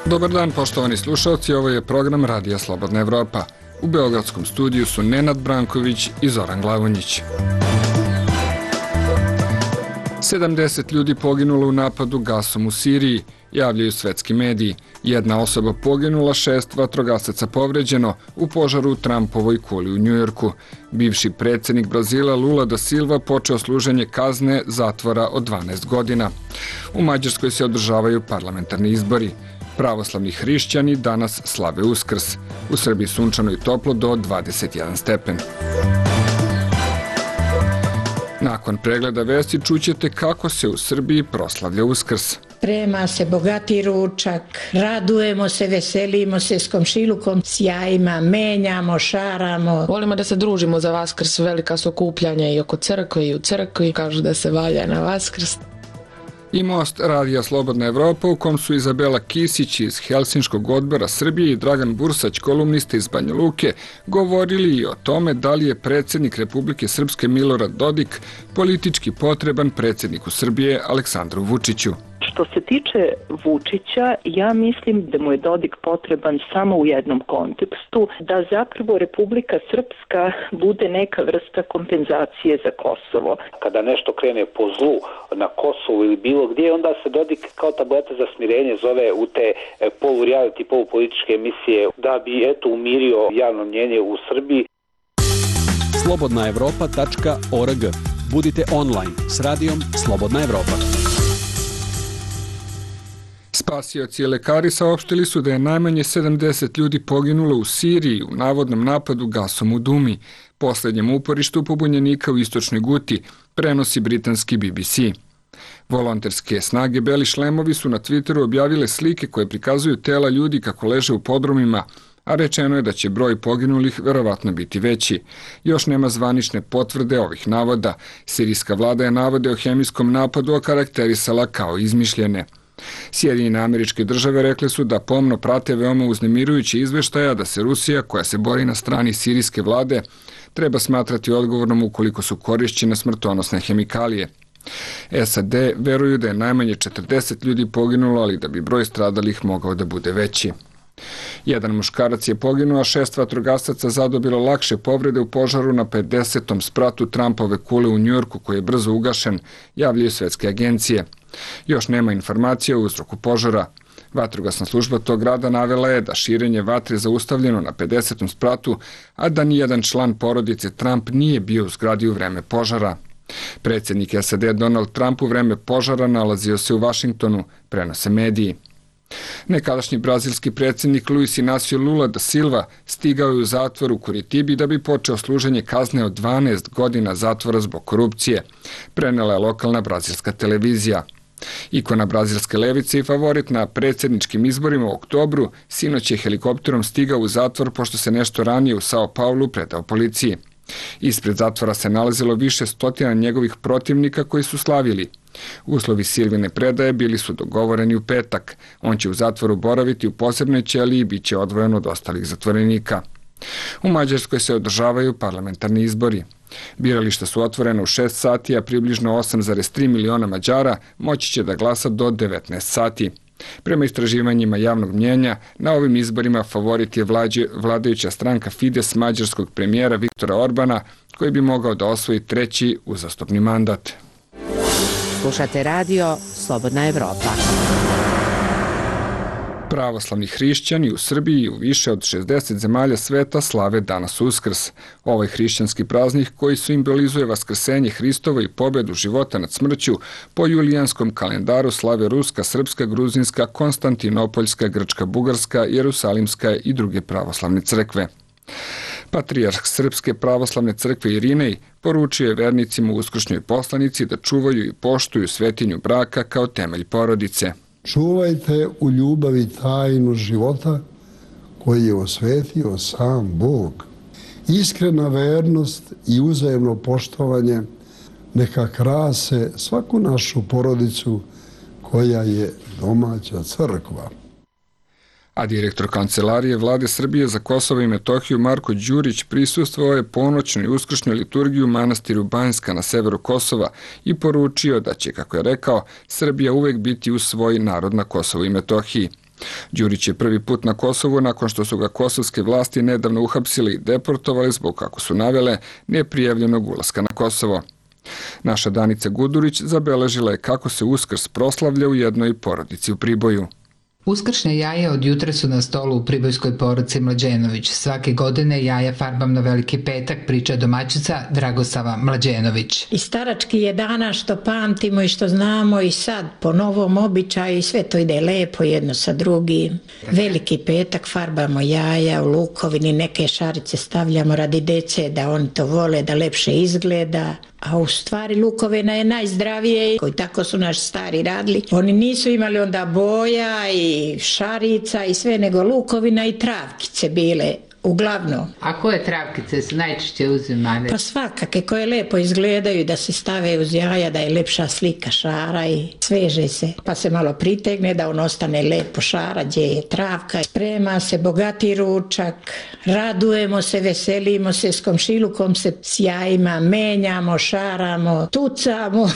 Dobar dan, poštovani slušalci, ovo je program Radija Slobodna Evropa. U beogradskom studiju su Nenad Branković i Zoran Glavonjić. 70 ljudi poginulo u napadu gasom u Siriji, javljaju svetski mediji. Jedna osoba poginula, 6 vatrogasaca povređeno u požaru u Trumpovoj kuli u Njujorku. Bivši predsjednik Brazila Lula da Silva počeo služenje kazne zatvora od 12 godina. U Mađarskoj se održavaju parlamentarni izbori. Pravoslavni hrišćani danas slave Uskrs. U Srbiji sunčano i toplo do 21 stepen. Nakon pregleda vesti čućete kako se u Srbiji proslavlja Uskrs. Sprema se bogati ručak, radujemo se, veselimo se s komšilukom, sjajima, menjamo, šaramo. Volimo da se družimo za Vaskrs, velika su okupljanja i oko crkve i u crkvi, kažu da se valja na Vaskrs. I most Radija Slobodna Evropa u kom su Izabela Kisić iz Helsinškog odbora Srbije i Dragan Bursać, kolumnista iz Banja Luke, govorili i o tome da li je predsjednik Republike Srpske Milorad Dodik politički potreban predsjedniku Srbije Aleksandru Vučiću. Što se tiče Vučića, ja mislim da mu je Dodik potreban samo u jednom kontekstu, da zapravo Republika Srpska bude neka vrsta kompenzacije za Kosovo. Kada nešto krene po zlu na Kosovu ili bilo gdje, onda se Dodik kao tableta za smirenje zove u te polu-reality, polupolitičke emisije da bi umirio javno mnjenje u Srbiji. Slobodnaevropa.org. Budite online s radijom Slobodna Evropa. Spasioci i lekari saopštili su da je najmanje 70 ljudi poginulo u Siriji u navodnom napadu gasom u Dumi, posljednjem uporištu pobunjenika u istočnoj Guti, prenosi britanski BBC. Volonterske snage Beli šlemovi su na Twitteru objavile slike koje prikazuju tela ljudi kako leže u podrumima, a rečeno je da će broj poginulih verovatno biti veći. Još nema zvanične potvrde ovih navoda. Sirijska vlada je navode o hemijskom napadu okarakterisala kao izmišljene. Sjedinjene Američke Države rekle su da pomno prate veoma uznemirujuće izveštaja da se Rusija, koja se bori na strani sirijske vlade, treba smatrati odgovornom ukoliko su korišćene smrtonosne hemikalije. SAD veruju da je najmanje 40 ljudi poginulo, ali da bi broj stradalih mogao da bude veći. Jedan muškarac je poginuo, a 6 vatrogasaca zadobilo lakše povrede u požaru na 50. spratu Trumpove kule u Njujorku, koji je brzo ugašen, javljaju svetske agencije. Još nema informacija o uzroku požara. Vatrogasna služba tog grada navela je da širenje vatre zaustavljeno na 50. spratu, a da nijedan član porodice Trump nije bio u zgradi u vreme požara. Predsjednik SAD Donald Trump u vreme požara nalazio se u Vašingtonu, prenose mediji. Nekadašnji brazilski predsjednik Luis Inácio Lula da Silva stigao je u zatvor u Curitibi da bi počeo služenje kazne od 12 godina zatvora zbog korupcije, prenela je lokalna brazilska televizija. Ikona brazilske levice i favorit na predsjedničkim izborima u oktobru sinoć je helikopterom stigao u zatvor pošto se nešto ranije u Sao Paulu predao policiji. Ispred zatvora se nalazilo više stotina njegovih protivnika koji su slavili. Uslovi Silvine predaje bili su dogovoreni u petak. On će u zatvoru boraviti u posebnoj ćeliji i bit će odvojen od ostalih zatvorenika. U Mađarskoj se održavaju parlamentarni izbori. Birališta su otvorena u 6 sati, a približno 8,3 miliona Mađara moći će da glasa do 19 sati. Prema istraživanjima javnog mnjenja, na ovim izborima favorit je vladajuća stranka Fides mađarskog premijera Viktora Orbana, koji bi mogao da osvoji 3. uzastopni mandat. Slušate radio Slobodna Evropa. Pravoslavni hrišćani u Srbiji i u više od 60 zemalja sveta slave danas Uskrs. Ovaj hrišćanski praznik koji simbolizuje vaskrsenje Hristovo i pobedu života nad smrću po julijanskom kalendaru slave ruska, srpska, gruzinska, konstantinopoljska, grčka, bugarska, jerusalimska i druge pravoslavne crkve. Patrijarh Srpske pravoslavne crkve Irinej poručio je vernicima u uskršnjoj poslanici da čuvaju i poštuju svetinju braka kao temelj porodice. Čuvajte u ljubavi tajnu života koji je osvetio sam Bog. Iskrena vernost i uzajemno poštovanje neka krase svaku našu porodicu koja je domaća crkva. A direktor Kancelarije Vlade Srbije za Kosovo i Metohiju Marko Đurić prisustvovao je ponoćnoj i uskršnjoj liturgiji u manastiru Banjska na severu Kosova i poručio da će, kako je rekao, Srbija uvek biti uz svoj narod na Kosovu i Metohiji. Đurić je prvi put na Kosovu nakon što su ga kosovske vlasti nedavno uhapsili i deportovali zbog, kako su navele, neprijavljenog ulaska na Kosovo. Naša Danica Gudurić zabeležila je kako se Uskrs proslavlja u jednoj porodici u Priboju. Uskršnje jaje od jutra su na stolu u pribojskoj porodici Mlađenović. Svake godine jaja farbam na Veliki petak, priča domaćica Dragosava Mlađenović. I starački je dana što pamtimo i što znamo i sad po novom običaju i sve to ide lepo jedno sa drugim. Veliki petak farbamo jaja u lukovini, neke šarice stavljamo radi dece da oni to vole, da lepše izgleda. A u stvari lukovina je najzdravije, koji tako su naši stari radili. Oni nisu imali onda boja i šarica i sve, nego lukovina i travkice bile. Uglavnom. A koje travkice su najčešće uzimane? Pa svakake koje lepo izgledaju da se stave uz jaja, da je lepša slika šara i sveže se. Pa se malo pritegne da on ostane lepo šara gdje je travka. Sprema se bogati ručak, radujemo se, veselimo se, s komšilukom se s jajima menjamo, šaramo, tucamo.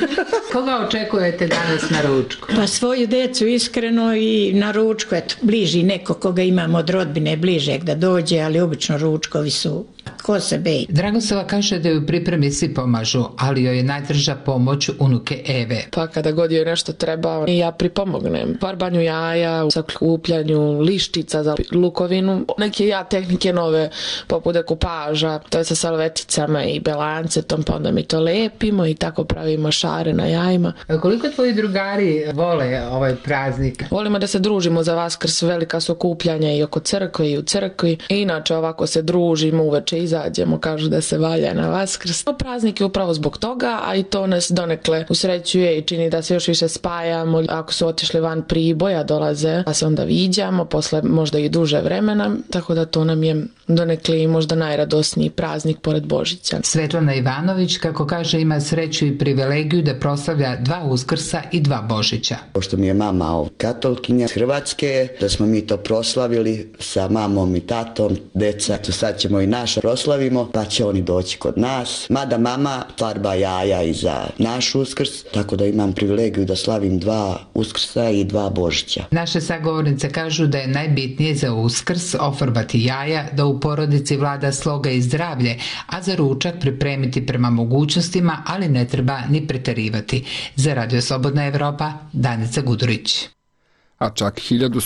Koga očekujete danas na ručku? Pa svoju decu iskreno i na ručku, eto, bliži neko koga imamo od rodbine bližeg da dođe, ali obično ručkovi su ko se beji. Dragosava kaže da ju u pripremi svi pomažu, ali joj je najdraža pomoć unuke Eve. Pa kada god joj nešto treba, ja pripomognem. Farbanju jaja, sakupljanju lištica za lukovinu. Neke tehnike nove, poput dekupaža, to je sa salveticama i belancetom, pa onda mi to lepimo i tako pravimo šare na jajima. Koliko tvoji drugari vole ovaj praznik? Volimo da se družimo za Vaskrs, velika su okupljanja i oko crkve i u crkvi. I inače ovako se družimo, uveče izađemo, kažu da se valja na Vaskrs. Praznik je upravo zbog toga, a i to nas donekle usrećuje i čini da se još više spajamo. Ako su otišli van Priboja, dolaze, pa se onda viđamo, posle možda i duže vremena, tako da to nam je donekle i možda najradosniji praznik pored Božića. Svetlana Ivanović, kako kaže, ima sreću i privilegiju da proslavlja 2 Uskrsa i 2 Božića. Pošto mi je mama katolkinja Hrvatske, da smo mi to proslavili sa mamom i tatom, deca, sad ćemo i naš proslavimo, pa će oni doći kod nas. Mada mama farba jaja i za naš Uskrs, tako da imam privilegiju da slavim 2 Uskrsa i 2 Božića. Naše sagovornice kažu da je najbitnije za Uskrs ofarbati jaja, da u porodici vlada sloga i zdravlje, a za ručak pripremiti prema mogućnostima, ali ne treba ni preterivati. Za Radio Slobodna Evropa, Danica Gudurić. A čak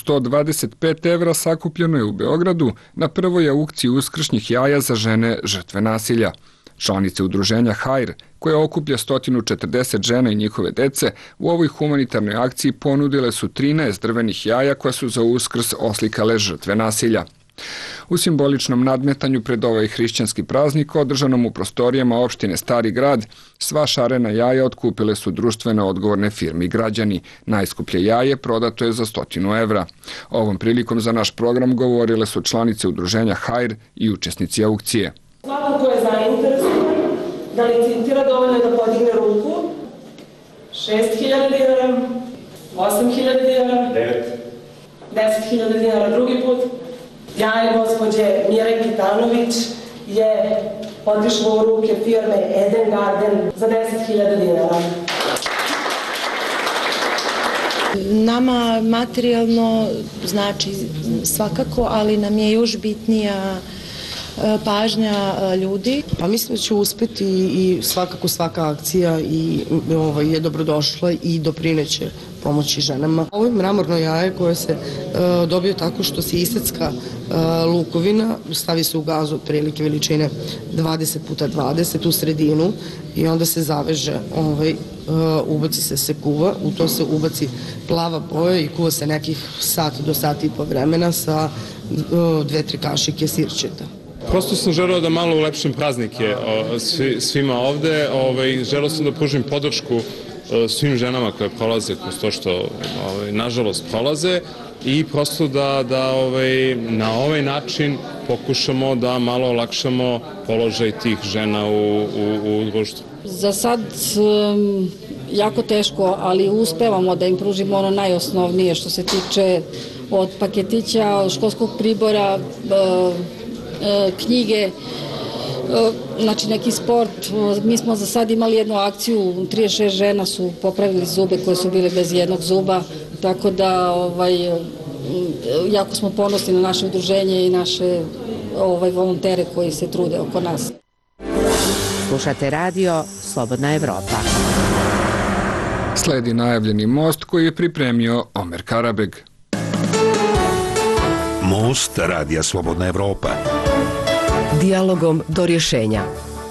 1125 evra sakupljeno je u Beogradu na prvoj aukciji uskršnjih jaja za žene žrtve nasilja. Članice udruženja Hajr, koja okuplja 140 žena i njihove dece, u ovoj humanitarnoj akciji ponudile su 13 drvenih jaja koja su za Uskrs oslikale žrtve nasilja. U simboličnom nadmetanju pred ovaj hrišćanski praznik, održanom u prostorijama opštine Stari grad, sva šarena jaja otkupile su društveno odgovorne firme i građani. Najskuplje jaje prodato je za 100 evra. Ovom prilikom za naš program govorile su članice udruženja Hajr i učesnici aukcije. Svako ko je zainteresovan da licitira, dovoljno je da podigne ruku. 6.000 dinara, 8.000 dinara, 10.000 dinara drugi put. Jaje gospođe Mire Kitanović je otišlo u ruke firme Eden Garden za 10.000 dinara. Nama materijalno znači svakako, ali nam je još bitnija pažnja ljudi. Pa mislim da će uspeti i svakako svaka akcija je dobrodošla i doprineće pomoći ženama. Ovo je mramorno jaje koje se dobije tako što se isecka lukovina, stavi se u gazu otprilike veličine 20x20 u sredinu i onda se zaveže, ubaci se kuva, u to se ubaci plava boja i kuva se nekih sat do sat i po vremena sa 2-3 kašike sirćeta. Prosto sam želeo da malo ulepšim praznike svima ovde. Želeo sam da pružim podršku svim ženama koje prolaze kroz to što nažalost prolaze i prosto da na ovaj način pokušamo da malo olakšamo položaj tih žena u društvu. Za sad jako teško, ali uspevamo da im pružimo ono najosnovnije što se tiče od paketića, od školskog pribora, knjige, znači neki sport. Mi smo za sad imali jednu akciju, 36 žena su popravili zube koje su bile bez jednog zuba, tako da jako smo ponosni na naše udruženje i naše volontere koji se trude oko nas. Slušate radio Slobodna Evropa. Sledi najavljeni most koji je pripremio Omer Karabeg. Most radija Slobodna Evropa. Dijalogom do rješenja.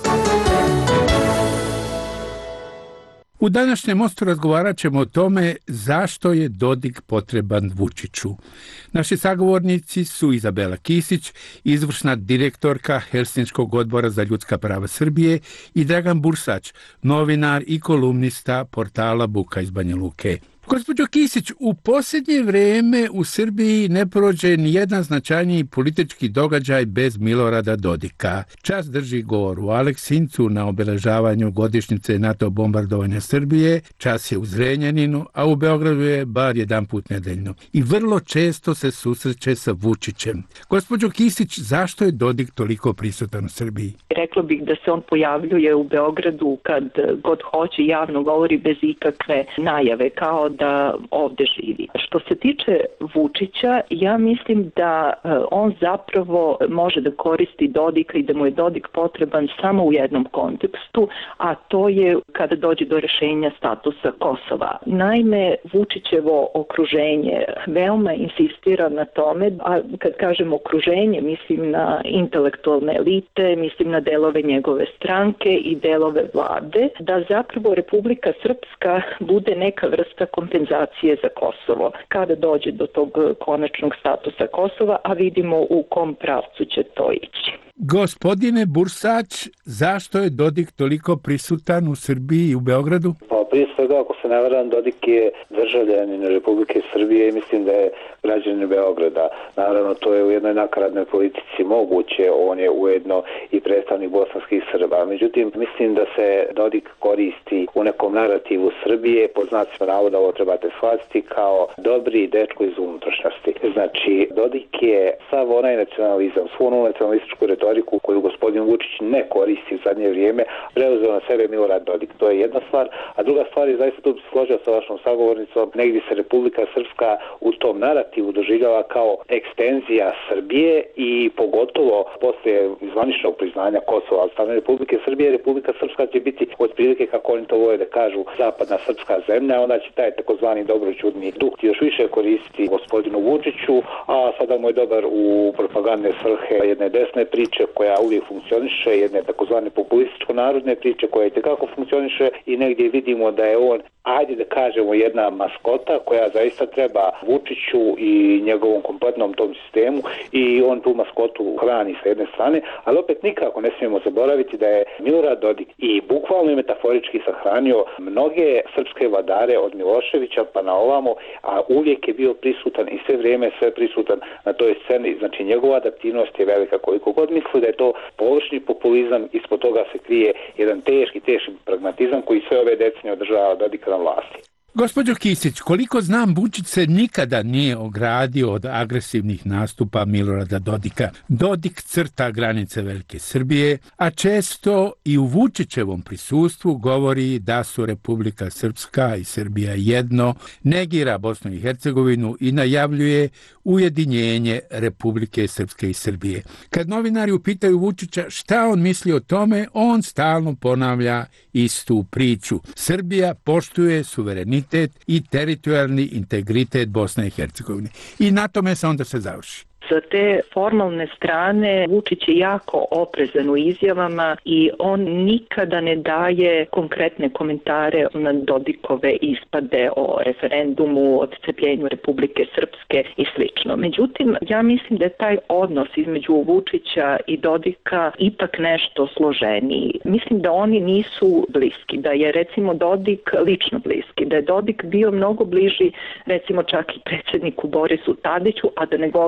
U današnjem mostu razgovarat ćemo o tome zašto je Dodik potreban Vučiću. Naši sagovornici su Izabela Kisić, izvršna direktorka Helsinškog odbora za ljudska prava Srbije, i Dragan Bursać, novinar i kolumnista portala Buka iz Banja Luke. Gospođo Kisić, u posljednje vrijeme u Srbiji ne prođe nijedan značajniji politički događaj bez Milorada Dodika. Čas drži govor u Aleksincu na obeležavanju godišnjice NATO bombardovanja Srbije, čas je u Zrenjaninu, a u Beogradu je bar jedanput nedeljno. I vrlo često se susreće sa Vučićem. Gospođo Kisić, zašto je Dodik toliko prisutan u Srbiji? Rekla bih da se on pojavljuje u Beogradu kad god hoće, javno govori bez ikakve najave, kao da ovde živi. Što se tiče Vučića, ja mislim da on zapravo može da koristi Dodika i da mu je Dodik potreban samo u jednom kontekstu, a to je kada dođe do rešenja statusa Kosova. Naime, Vučićevo okruženje veoma insistira na tome, a kad kažem okruženje, mislim na intelektualne elite, mislim na delove njegove stranke i delove vlade, da zapravo Republika Srpska bude neka vrsta kompenzacije za Kosovo. Kada dođe do tog konačnog statusa Kosova, a vidimo u kom pravcu će to ići. Gospodine Bursać, zašto je Dodik toliko prisutan u Srbiji i u Beogradu? Prije svega, ako se ne varam, Dodik je državljanin Republike Srbije i mislim da je građanin Beograda. Naravno, to je u jednoj nakaradnoj politici moguće, on je ujedno i predstavnik bosanskih Srba. Međutim, mislim da se Dodik koristi u nekom narativu Srbije, pod znacima navoda ovo trebate shvatiti, kao dobri dečko iz unutrašnjosti. Znači, Dodik je sav onaj nacionalizam, svu onu nacionalističku retoriku koju gospodin Vučić ne koristi u zadnje vrijeme, preuzeo na sebe Milorad Dodik. To je jedna stvar, a druga stvar je, zaista tu bi se složio sa vašom sagovornicom, negdje se Republika Srpska u tom narativu doživljava kao ekstenzija Srbije i pogotovo poslije zvaničnog priznanja Kosova od strane Republike Srbije, Republika Srpska će biti otprilike, kako oni to vole da kažu, zapadna srpska zemlja, onda će taj takozvani dobroćudni duh još više koristiti gospodinu Vučiću, a sada mu je dobar u propagandne svrhe jedne desne priče koja uvijek funkcioniše, jedne takozvane populističko-narodne priče koja i tekako funkcioniše i negdje vidimo da je on, ajde da kažemo, jedna maskota koja zaista treba Vučiću i njegovom kompletnom tom sistemu i on tu maskotu hrani sa jedne strane, ali opet nikako ne smijemo zaboraviti da je Milorad Dodik i bukvalno i metaforički sahranio mnoge srpske vladare od Miloševića pa na ovamo, a uvijek je bio prisutan i sve vrijeme sve prisutan na toj sceni. Znači, njegova adaptivnost je velika. Koliko god misli da je to površni populizam, ispod toga se krije jedan teški pragmatizam koji sve ove decenije održava Dodika na vlasti. Gospođo Kisić, koliko znam, Vučić se nikada nije ogradio od agresivnih nastupa Milorada Dodika. Dodik crta granice Velike Srbije, a često i u Vučićevom prisustvu govori da su Republika Srpska i Srbija jedno, negira Bosnu i Hercegovinu i najavljuje ujedinjenje Republike Srpske i Srbije. Kad novinari upitaju Vučića šta on misli o tome, on stalno ponavlja istu priču. Srbija poštuje suverenitet i teritorijalni integritet Bosne i Hercegovine. I na tome se onda se završi. Sa te formalne strane Vučić je jako oprezan u izjavama i on nikada ne daje konkretne komentare na Dodikove ispade o referendumu, odcepljenju Republike Srpske i slično. Međutim, ja mislim da je taj odnos između Vučića i Dodika ipak nešto složeniji. Mislim da oni nisu bliski, da je recimo Dodik lično bliski, da je Dodik bio mnogo bliži recimo čak i predsjedniku Borisu Tadiću, a da ne govorim predsjedniku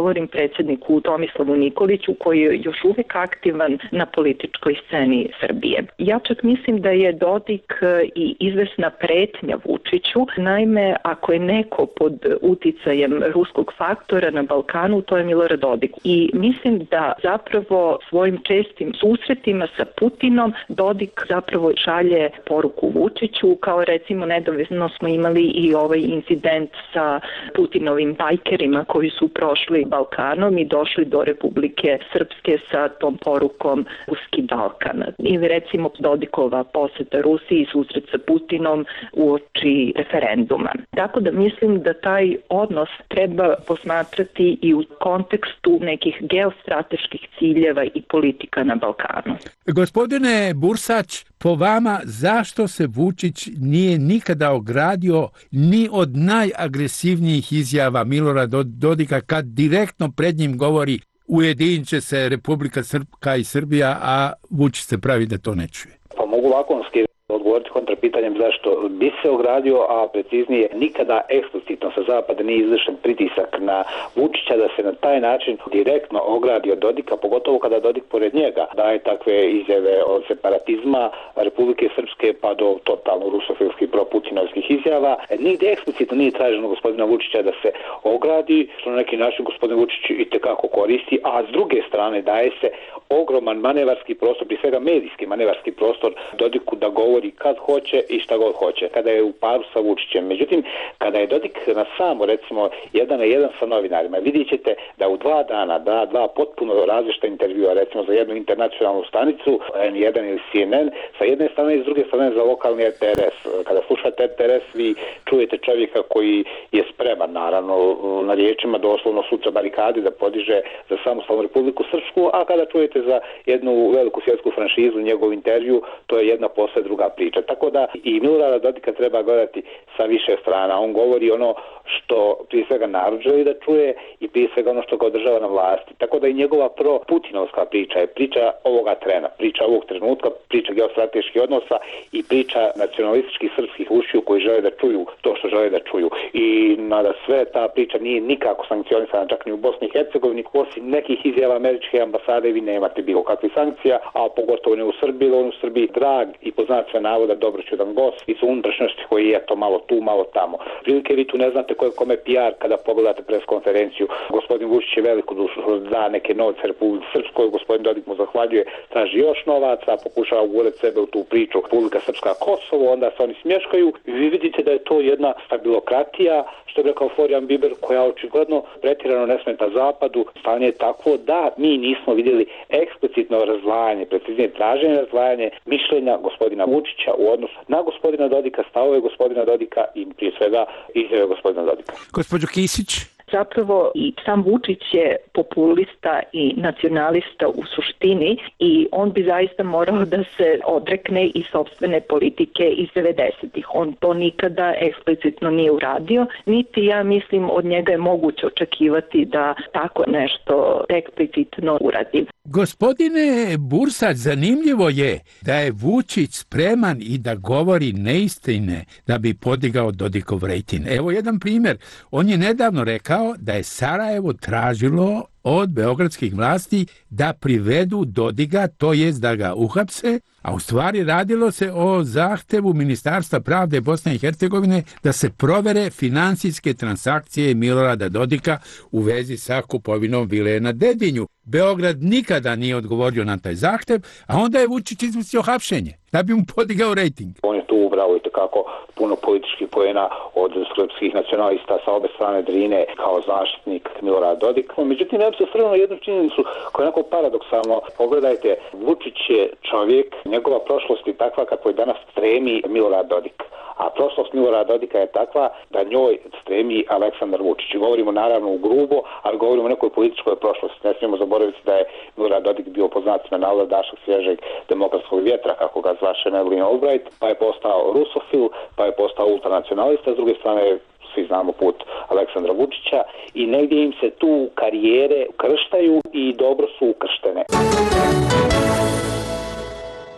predsjedniku Tomislavu Nikoliću koji je još uvijek aktivan na političkoj sceni Srbije. Ja čak mislim da je Dodik i izvesna pretnja Vučiću. Naime, ako je neko pod uticajem ruskog faktora na Balkanu, to je Milorad Dodik. I mislim da zapravo svojim čestim susretima sa Putinom Dodik zapravo šalje poruku Vučiću, kao recimo nedavno smo imali i ovaj incident sa Putinovim bajkerima koji su prošli Balkanom i došli do Republike Srpske sa tom porukom Ruski Balkan. Ili recimo Dodikova poseta Rusiji i susret sa Putinom uoči referenduma. Tako da mislim da taj odnos treba posmatrati i u kontekstu nekih geostrateških ciljeva i politika na Balkanu. Gospodine Bursać, po vama zašto se Vučić nije nikada ogradio ni od najagresivnijih izjava Milorada Dodika kad direktno pred njim govori ujedinit će se Republika Srpska i Srbija, a Vučić se pravi da to ne čuje? Pa mogu lakonski odgovoriti kontrapitanjem zašto bi se ogradio, a preciznije nikada eksplicitno sa zapada nije izvršen pritisak na Vučića da se na taj način direktno ogradi od Dodika, pogotovo kada Dodik pored njega daje takve izjave od separatizma Republike Srpske pa do totalno rusofilskih proputinovskih izjava. Nigdje eksplicitno nije traženo gospodina Vučića da se ogradi, što na neki način gospodin Vučić itekako koristi, a s druge strane daje se ogroman manevarski prostor, prije svega medijski manevarski prostor Dodiku da govori kad hoće i šta god hoće, kada je u paru sa Vučićem. Međutim, kada je Dodik na samo, recimo, 1 na 1 sa novinarima, vidjet ćete da u 2 dana da 2 potpuno različita intervjua, recimo za jednu internacionalnu stanicu, N1 ili CNN, sa jedne strane i s druge strane za lokalni RTRS. Kada slušate RTRS, vi čujete čovjeka koji je spreman, naravno, na riječima doslovno sutra barikadi da podiže za samostalnu Republiku Srpsku, a kada čujete za jednu veliku svjetsku franšizu njegov intervju, to je jedna posle druga priča. Tako da i Milorada Dodika treba gledati sa više strana. On govori ono što prije svega narod želi da čuje i prije svega ono što ga održava na vlasti. Tako da i njegova pro-putinovska priča je priča ovoga trena, priča ovog trenutka, priča geostrateških odnosa i priča nacionalističkih srpskih ušiju koji žele da čuju to što žele da čuju. I nada sve ta priča nije nikako sankcionisana, čak ni u Bosni i Hercegovini, osim nekih izjava američke ambasade vi nemate bilo kakvih sankcija, a pogotovo ne u Srbiji, on u Srbiji drag i poznat sve navoda dobroćudan gost i su unutrašnjosti koji je to malo tu, malo tamo. Prilike vi tu ne znate ko je kome PR kada pogledate pres konferenciju. Gospodin Vučić je veliko dušu da neke novce Republike Srpskoj, gospodin Dodik mu zahvaljuje, traži još novaca, pokušava ugurati sebe u tu priču Republika Srpska Kosovo, onda se oni smješkaju i vi vidite da je to jedna stabilokratija, što je rekao Florian Biber, koja očigledno pretirano ne smeta zapadu. Stanje je takvo da mi nismo vidjeli eksplicitno razdvajanje, preciznije traženje razdvajanje mišljenja gospodina Vučića u odnosu na gospodina Dodika, stavove gospodina Dodika i prije svega izjave gospodina Dodika. Gospođo Kisić? Zapravo i sam Vučić je populista i nacionalista u suštini i on bi zaista morao da se odrekne i sopstvene politike iz 90-ih. On to nikada eksplicitno nije uradio, niti ja mislim od njega je moguće očekivati da tako nešto eksplicitno uradi. Gospodine Bursać, zanimljivo je da je Vučić spreman i da govori neistine da bi podigao Dodikov rejting. Evo jedan primjer. On je nedavno rekao da je Sarajevo tražilo od beogradskih vlasti da privedu Dodika, to jest da ga uhapse, a u stvari radilo se o zahtevu Ministarstva pravde Bosne i Hercegovine da se provere financijske transakcije Milorada Dodika u vezi sa kupovinom vile na Dedinju. Beograd nikada nije odgovorio na taj zahtev, a onda je Vučić izmislio hapšenje da bi mu podigao rejting. On je tu ubrao i takako puno političkih poena od srpskih nacionalista sa obe strane Drine kao zaštitnik Milorada Dodika. Međutim, ja bi se osvrnuo na jednu činjenicu koja je onako paradoksalno. Pogledajte, Vučić je čovjek, njegova prošlost je takva kako je danas stremi Milorad Dodik. A prošlost Milorada Dodika je takva da njoj stremi Aleksandar Vučić. Govorimo naravno u grubo, ali govorimo o nekoj političkoj prošlosti. Ne smijemo zaboraviti da je Milorad Dodik bio poznat na navoda dašak svježeg demokratskog vjetra, kako ga zvaše Madeleine Albright, pa je postao rusofil, pa je postao ultranacionalista, s druge strane svi znamo put Aleksandra Vučića i negdje im se tu karijere krštaju i dobro su ukrštene.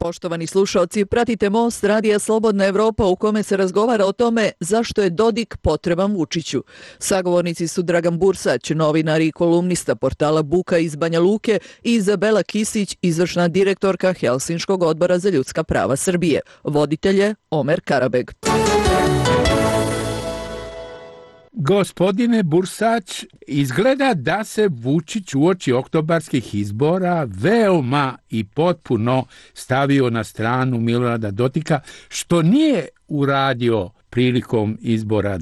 Poštovani slušaoci, pratite Most Radija Slobodna Evropa u kome se razgovara o tome zašto je Dodik potreban Vučiću. Sagovornici su Dragan Bursać, novinar i kolumnista portala Buka iz Banja Luke, i Izabela Kisić, izvršna direktorka Helsinškog odbora za ljudska prava Srbije. Voditelj je Omer Karabeg. Gospodine Bursać, izgleda da se Vučić uoči oktobarskih izbora veoma i potpuno stavio na stranu Milorada Dodika, što nije uradio prilikom izbora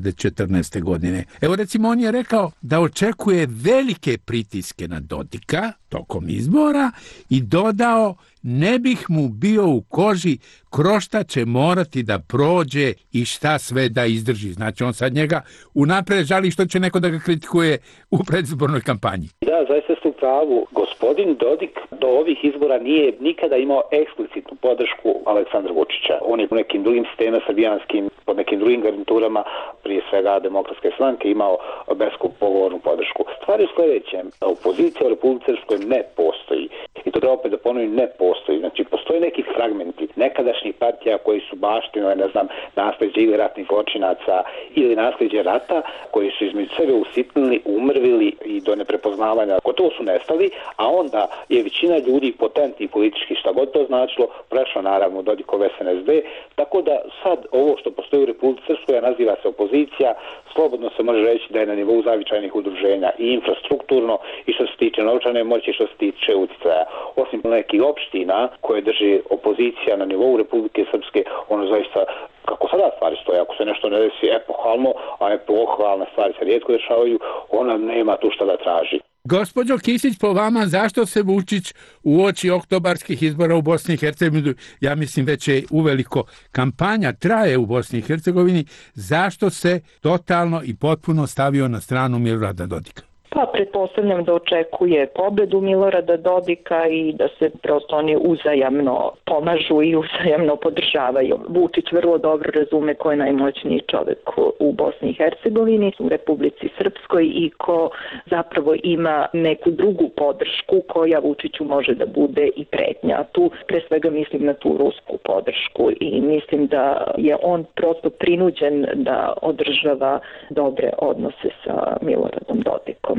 2014. godine. Evo recimo, on je rekao da očekuje velike pritiske na Dodika tokom izbora i dodao: ne bih mu bio u koži, kroz šta će morati da prođe i šta sve da izdrži. Znači, on sad njega unapred žali što će neko da ga kritikuje u predizbornoj kampanji. Da, zaista ste u pravu. Gospodin Dodik do ovih izbora nije nikada imao eksplicitnu podršku Aleksandra Vučića. On je u nekim drugim sistemima srbijanskim, pod nekim drugim garniturama, prije svega Demokratske stranke, imao bespogovornu podršku. Stvar je u sljedećem. Opozicija u Republici Srpskoj ne postoji. I to treba opet da ponovim, ne postoji. Znači, postoje neki fragmenti nekadašnjih partija koji su baštine, ne znam, nasleđe ili ratnih zločinaca ili nasleđe rata, koji su između sebe usitnili, umrvili i do neprepoznavanja gotovo su nestali, a onda je većina ljudi potentni politički, šta god to značilo, prešla naravno Dodikov SNSD, tako da sad ovo što postoji u Republici Srpskoj naziva se opozicija, slobodno se može reći da je na nivou zavičajnih udruženja i infrastrukturno i što se tiče novčane moći i što se tiče utjecaja. Osim nekih opština koje drži opozicija na nivou Republike Srpske, ono zaista, kako sada stvari stoje, ako se nešto ne desi epohalno, a epohalne stvari se rijetko dešavaju, ona nema tu šta da traži. Gospođo Kisić, po vama, zašto se Vučić uoči oktobarskih izbora u Bosni i Hercegovini, ja mislim već je uveliko kampanja traje u Bosni i Hercegovini, zašto se totalno i potpuno stavio na stranu Milorada Dodika? Pa pretpostavljam da očekuje pobedu Milorada Dodika i da se prosto oni uzajamno pomažu i uzajamno podržavaju. Vučić vrlo dobro razume ko je najmoćniji čovjek u Bosni i Hercegovini, u Republici Srpskoj i ko zapravo ima neku drugu podršku koja Vučiću može da bude i pretnja. Tu pre svega mislim na tu rusku podršku i mislim da je on prosto prinuđen da održava dobre odnose sa Miloradom Dodikom.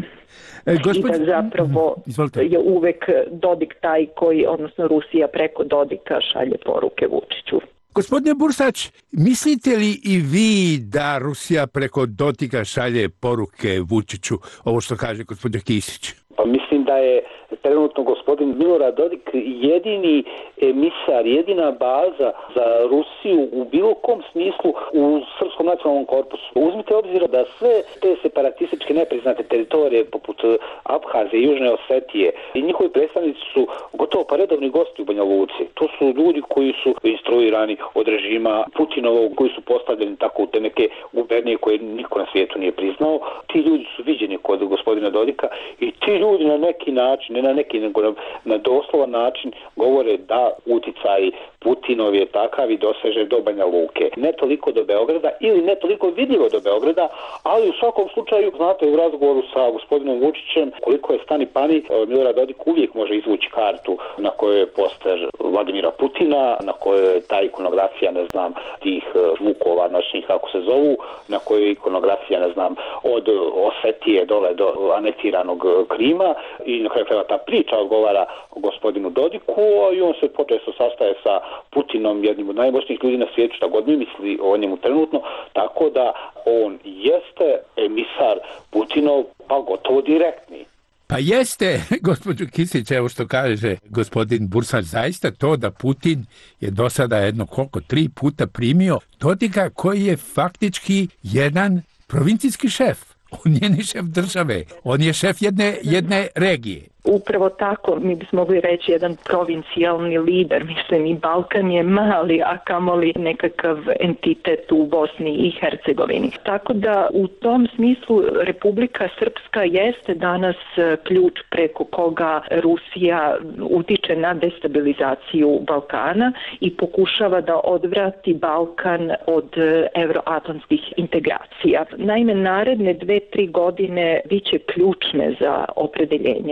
I da zapravo je uvek Dodik taj koji, odnosno Rusija preko Dodika šalje poruke Vučiću. Gospodine Bursać, mislite li i vi da Rusija preko Dodika šalje poruke Vučiću, ovo što kaže gospodin Kisić? Pa mislim da je trenutno gospodin Milorad Dodik jedini emisar, jedina baza za Rusiju u bilo kom smislu u Srpskom nacionalnom korpusu. Uzmite obzira da sve te separatističke nepriznate teritorije poput Abhazije i Južne Osetije i njihovi predstavnici su gotovo pa redovni gosti u Banja Luci. To su ljudi koji su instruirani od režima Putinovog, koji su postavljeni tako u te neke gubernije koje niko na svijetu nije priznao. Ti ljudi su viđeni kod gospodina Dodika i ti ljudi na neki način, ne na neki nego na doslovan način govore da uticaj Putinov je takav i doseže do Banja Luke. Ne toliko do Beograda ili ne toliko vidljivo do Beograda, ali u svakom slučaju, znate, u razgovoru sa gospodinom Vučićem, koliko je stani pani, Milorad Dodik uvijek može izvući kartu na kojoj je poster Vladimira Putina, na kojoj je ta ikonografija, ne znam, tih zvukova noćnih, kako se zovu, na kojoj je ikonografija, ne znam, od Osetije dole do anektiranog Krima i na kraju krajeva ta priča odgovara gospodinu Dodiku i on se počesto sastaje sa Putinom, jednim od najmoćnijih ljudi na svijetu, šta god mi misli o njemu trenutno, tako da on jeste emisar Putinov, pa gotovo direktni. Pa jeste, gospođo Kisić, evo što kaže gospodin Bursać, zaista to da Putin je do sada 3 puta primio Dodika koji je faktički jedan provincijski šef. On nije ni šef države, on je šef jedne regije. Upravo tako, mi bismo mogli reći jedan provincijalni lider, mislim i Balkan je mali, a kamoli nekakav entitet u Bosni i Hercegovini. Tako da u tom smislu Republika Srpska jeste danas ključ preko koga Rusija utiče na destabilizaciju Balkana i pokušava da odvrati Balkan od euroatlantskih integracija. Naime, naredne 2-3 godine biće ključne za opredeljenje Srbije.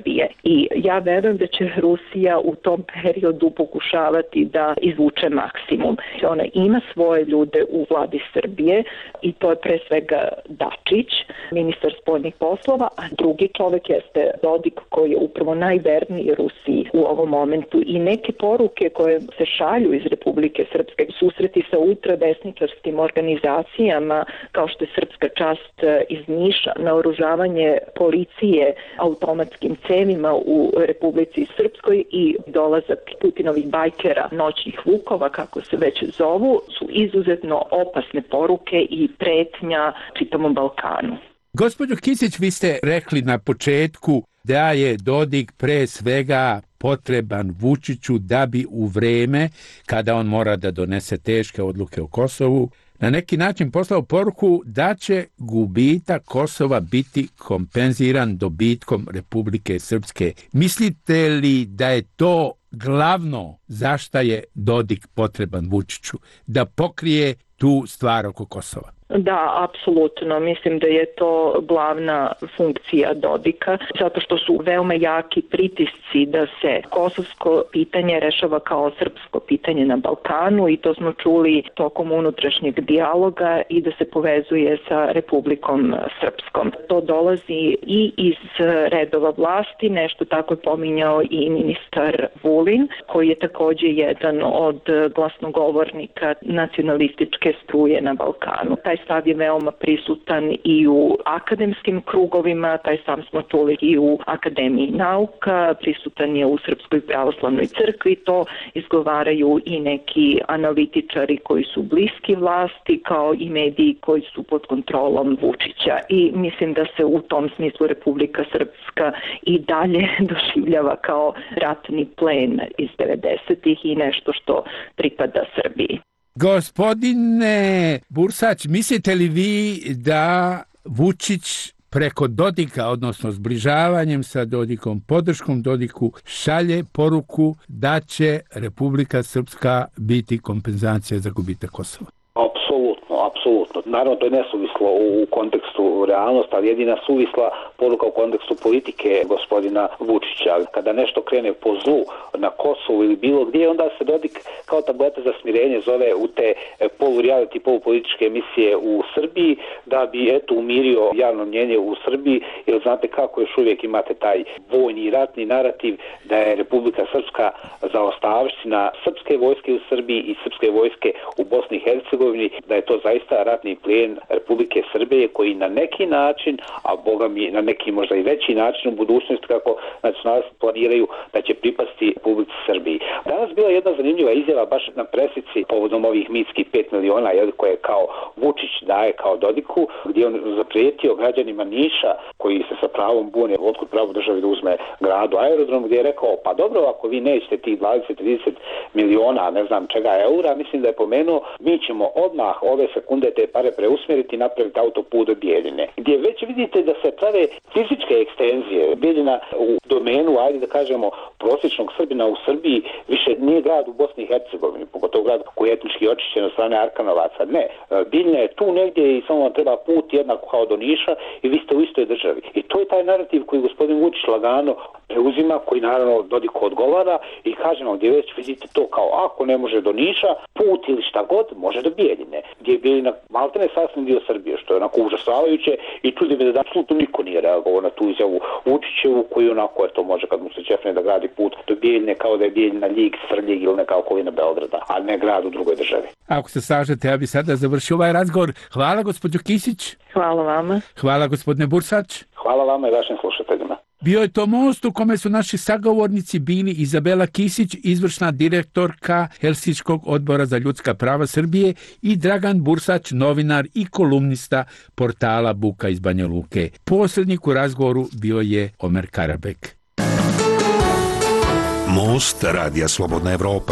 Srbije. I ja verujem da će Rusija u tom periodu pokušavati da izvuče maksimum. Ona ima svoje ljude u vladi Srbije i to je pre svega Dačić, ministar spoljnih poslova, a drugi čovek jeste Dodik koji je upravo najverniji Rusiji u ovom momentu i neke poruke koje se šalju iz Republike Srpske, susreti sa ultradesničarskim organizacijama kao što je Srpska čast iz Niša, naoružavanje policije automatskim cevima u Republici Srpskoj i dolazak Putinovih bajkera, noćnih vukova, kako se već zovu, su izuzetno opasne poruke i pretnja čitavom Balkanu. Gospođo Kisić, vi ste rekli na početku da je Dodik pre svega potreban Vučiću da bi u vreme kada on mora da donese teške odluke o Kosovu na neki način poslao poruku da će gubitak Kosova biti kompenziran dobitkom Republike Srpske. Mislite li da je to glavno zašto je Dodik potreban Vučiću? Da pokrije tu stvar oko Kosova? Da, apsolutno. Mislim da je to glavna funkcija Dodika, zato što su veoma jaki pritisci da se kosovsko pitanje rešava kao srpsko pitanje na Balkanu i to smo čuli tokom unutrašnjeg dijaloga i da se povezuje sa Republikom Srpskom. To dolazi i iz redova vlasti, nešto tako je pominjao i ministar Vulin, koji je takođe jedan od glasnogovornika nacionalističke struje na Balkanu. Taj stav je veoma prisutan i u akademskim krugovima, taj stav smo čuli i u Akademiji nauka, prisutan je u Srpskoj pravoslavnoj crkvi, to izgovaraju i neki analitičari koji su bliski vlasti, kao i mediji koji su pod kontrolom Vučića. I mislim da se u tom smislu Republika Srpska i dalje doživljava kao ratni plen iz 90-ih i nešto što pripada Srbiji. Gospodine Bursać, mislite li vi da Vučić preko Dodika, odnosno zbližavanjem sa Dodikom, podrškom Dodiku, šalje poruku da će Republika Srpska biti kompenzacija za gubitak Kosova? Apsolutno. Naravno, to je nesuvislo u kontekstu realnosti, ali jedina suvisla poruka u kontekstu politike gospodina Vučića. Kada nešto krene po zlu na Kosovu ili bilo gdje, onda se Dodik kao tableta za smirenje zove u te polureality, polupolitičke emisije u Srbiji, da bi umirio javno mnjenje u Srbiji, jer znate kako još uvijek imate taj vojni i ratni narativ da je Republika Srpska zaostavština srpske vojske u Srbiji i srpske vojske u Bosni i Hercegovini, da je to zaista ratni plijen Republike Srbije koji na neki način, a boga mi na neki možda i veći način u budućnosti kako nacionalisti planiraju da će pripasti Republici Srbiji. Danas bila jedna zanimljiva izjava baš na presici povodom ovih mitskih 5 miliona koje kao Vučić daje kao Dodiku, gdje on zaprijetio građanima Niša koji se sa pravom bune otkud pravo državi da uzme gradu aerodrom, gdje je rekao pa dobro ako vi nećete tih 20-30 miliona ne znam čega eura, mislim da je pomenuo mi ćemo odmah ove sekunde te pare preusmjeriti i napraviti autoput do Bijeljine. Gdje već vidite da se prave fizičke ekstenzije. Bijeljina u domenu, ajde da kažemo, prosječnog Srbina u Srbiji više nije grad u Bosni i Hercegovini, pogotovo grad koji je etnički očišćen od strane Arkanovaca. Ne, Bijeljina je tu negdje i samo vam treba put jednako kao do Niša i vi ste u istoj državi. I to je taj narativ koji gospodin Vučić lagano preuzima, koji naravno Dodiku odgovara i kažemo gdje već vidite to kao ako ne može do Niša, put ili šta god može do Bijeljine, gdje je Bijeljina maltene sasvim dio Srbije, što je onako užasavajuće i čudi me da apsolutno niko nije reagovao na tu izjavu Vučićevu koji onako to može kad mu se čefne da gradi put do Bijeljine kao da je Bijeljina Ljig, Svrljig ili neka okolina Beograda, a ne grad u drugoj državi. Ako se slažete, ja bi sada završio ovaj razgovor. Hvala gospođo Kisić. Hvala vama. Hvala gospodine Bursać. Hvala vama i vašim slušateljima. Bio je to most u kome su naši sagovornici bili Izabela Kisić, izvršna direktorka Helsinškog odbora za ljudska prava Srbije i Dragan Bursać, novinar i kolumnista portala Buka iz Banja Luke. Posrednik u razgovoru bio je Omer Karabek. Most Radija Slobodna Evropa.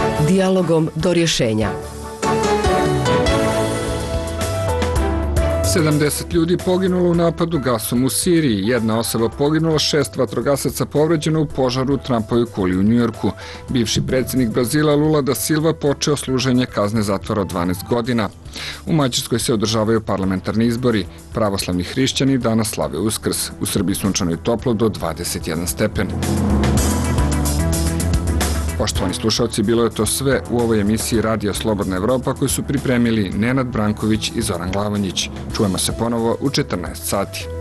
Dijalogom do rješenja. 70 ljudi poginulo u napadu gasom u Siriji, 1 osoba poginula, 6 vatrogasaca povređeno u požaru u Trumpovoj kuli u Njujorku. Bivši predsjednik Brazila Lula da Silva počeo služenje kazne zatvora od 12 godina. U Mađarskoj se održavaju parlamentarni izbori. Pravoslavni hrišćani danas slave Uskrs. U Srbiji sunčano i toplo do 21 stepen. Poštovani slušalci, bilo je to sve u ovoj emisiji Radija Slobodna Evropa koju su pripremili Nenad Branković i Zoran Glavonjić. Čujemo se ponovo u 14 sati.